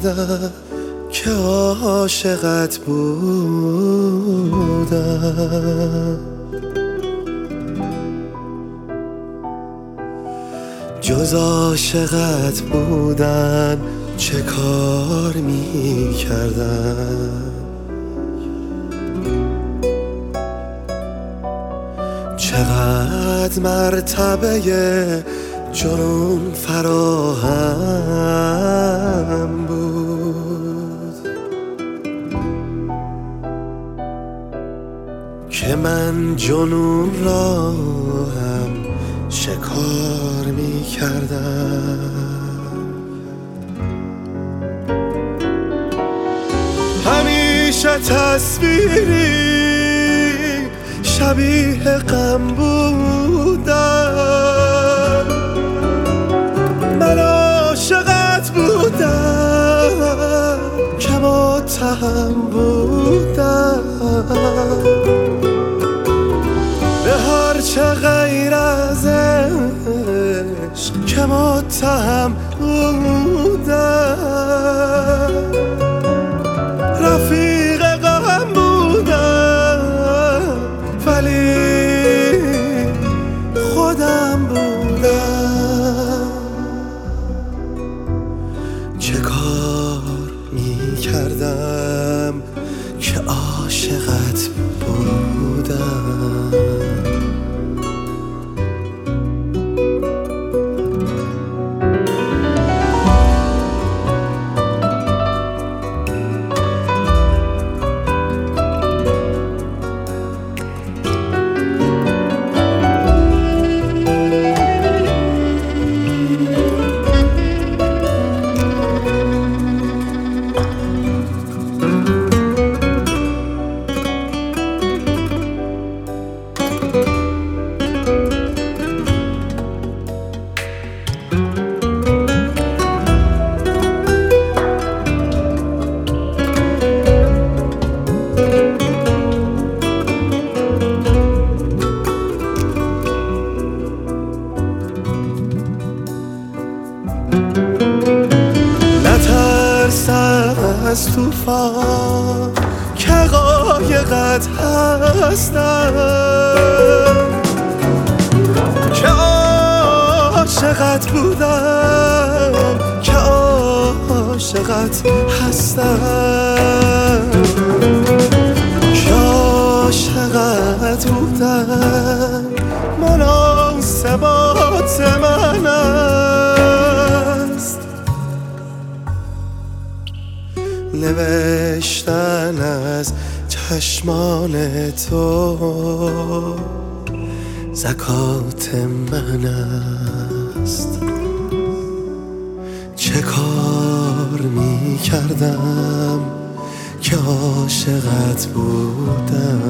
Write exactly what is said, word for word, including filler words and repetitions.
کردم که عاشقت بودم. جز عاشقت بودن چه کار می کردم؟ چقدر مرتبه جنون فراهم بود که من جنون را هم شکار می کردم. همیشه تصویری شبیه غم بودم، من عاشقت بودم که متهم بودم به هرچه غیر از عشق که متهم بودم. رفیق غم بودم ولی خودم بودم. چه کار می کردم که عاشقت بودم؟ از توفان که قایقت هستم، که عاشقت بودم، که عاشقت هستم، که عاشقت بودم. مناسبات من است نوشتن از چشمان تو، زکات من است. چه کار می کردم که عاشقت بودم؟